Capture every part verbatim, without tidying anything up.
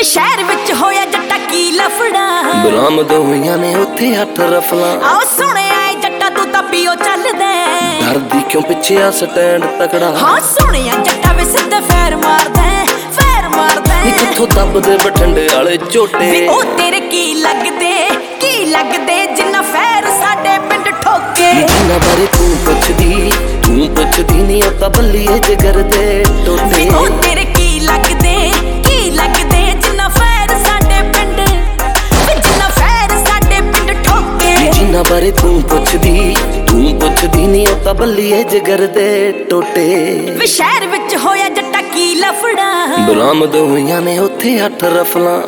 ਵੇ ਸ਼ਹਿਰ ਵਿੱਚ ਹੋਇਆ ਜੱਟਾ ਕੀ ਲਫੜਾ, ਬਰਾਮਦ ਹੋਈਆਂ ਨੇ ਉੱਥੇ ਅੱਠ ਰਫਲਾਂ। ਆਓ ਸੁਣਿਆ ਏ ਜੱਟਾ ਤੂੰ ਤਾਂ ਪੀਓ ਚੱਲਦਾ, ਡਰਦੀ ਕਿਉਂ ਪਿੱਛੇ ਆ ਸਟੈਂਡ ਤਕੜਾ। ਹਾਂ ਸੁਣਿਆ ਜੱਟਾ ਵੇ ਸਿੱਧੇ ਫੇਰ ਮਾਰਦਾ, ਫੇਰ ਮਾਰਦਾ। ਨੀ ਕਿੱਥੋਂ ਦੱਬਦੇ ਬਠਿੰਡੇ ਵਾਲੇ ਝੋਟੇ, ਵੇ ਉਹ ਤੇਰੇ ਕੀ ਲੱਗਦੇ, ਕੀ ਲੱਗਦੇ ਜਿੰਨਾ ਫੇਰ ਸਾਡੇ ਪਿੰਡ ਠੋਕੇ। ਜਿੰਨਾ ਬਾਰੇ ਤੂੰ ਪੁੱਛਦੀ, ਤੂੰ ਪੁੱਛਦੀ ਨੀ ਉਹ ਤਾਂ ਬੱਲੀਏ ਜਿਗਰ ਦੇ ਟੋਟੇ। ਉਹ ਤੇਰੇ ਕੀ ਲੱਗਦੇ, ਕੀ ਲੱਗਦੇ ਜਿੰਨਾ ਫੇਰ ਸਾਡੇ ਪਿੰਡ, ਜਿੰਨਾ ਫੇਰ ਸਾਡੇ ਪਿੰਡ ਠੋਕੇ। ਜਿੰਨਾ ਬਾਰੇ ਤੂੰ ਪੁੱਛਦੀ, ਤੂੰ ਪੁੱਛਦੀ ਨੀ ਉਹ ਤਾਂ ਬੱਲੀਏ ਜਿਗਰ ਦੇ ਟੋਟੇ। ਵੇ ਸ਼ਹਿਰ ਵਿੱਚ ਹੋਇਆ ਜੱਟਾ ਕੀ ਲਫੜਾ, ਬਰਾਮਦ ਹੋਈਆਂ ਨੇ ਉੱਥੇ ਅੱਠ ਰਫਲਾਂ।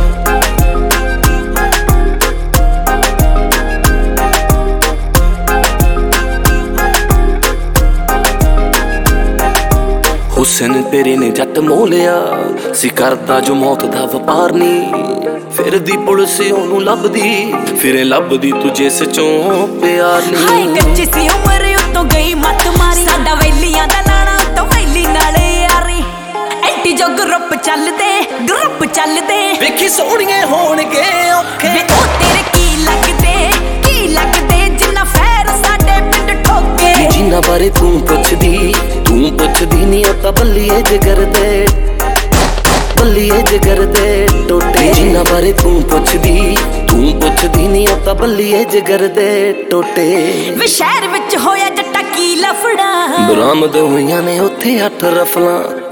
ਹੁਸਨ ਤੇਰੇ ਨੇ ਜੱਟ ਮੋਹ ਲਿਆ ਸੀ, ਕਰਦਾ ਜੋ ਮੌਤ ਦਾ ਵਪਾਰ ਨੀ। ਫਿਰਦੀ ਪੁਲਿਸ ਉਹਨੂੰ ਲੱਭਦੀ, ਫਿਰੇ ਲੱਭਦੀ ਤੂੰ ਜਿਸ ਚੋਂ ਪਿਆਰ ਨੀ। ਹਾਏ ਕੱਚੀ ਸੀ ਉਮਰ ਉਤੋਂ ਗਈ ਮੱਤ ਮਾਰੀ, ਸਾਡਾ ਵੈਲੀਆਂ ਦਾ ਲਾਣਾ ਉਤੋਂ ਵੈਲੀ ਨਾਲ ਯਾਰੀ। ਐਂਟੀ ਜੋ ਗਰੁੱਪ ਚੱਲਦੇ, ਗਰੁੱਪ ਚੱਲਦੇ, ਵੇਖੀ ਸੋਹਣੀਏ ਹੋਣਗੇ ਔਖੇ। ਵੇ ਉਹ ਤੇਰੇ ਕੀ ਲੱਗਦੇ, ਕੀ ਲੱਗਦੇ ਜਿੰਨਾ ਫੇਰ ਸਾਡੇ ਪਿੰਡ ਠੋਕੇ। ਜਿੰਨਾ ਬਾਰੇ ਤੂੰ ਪੁੱਛਦੀ, ਤੂੰ ਪੁੱਛਦੀ ਨੀ ਉਹ ਤਾਂ ਬੱਲੀਏ ਜਿਗਰ ਦੇ, ਬੱਲੀਏ ਜਿਗਰ ਦੇ ਟੋਟੇ। ਜਿੰਨਾ ਬਾਰੇ ਤੂੰ ਪੁੱਛਦੀ, ਤੂੰ ਪੁੱਛਦੀ ਨੀ ਉਹ ਤਾਂ ਬੱਲੀਏ ਜਿਗਰ ਦੇ ਟੋਟੇ। ਵੇ ਸ਼ਹਿਰ ਵਿੱਚ ਹੋਇਆ ਜੱਟਾ ਕੀ ਲਫੜਾ, ਬਰਾਮਦ ਹੋਈਆਂ ਨੇ ਉੱਥੇ ਅੱਠ ਰਫਲਾਂ।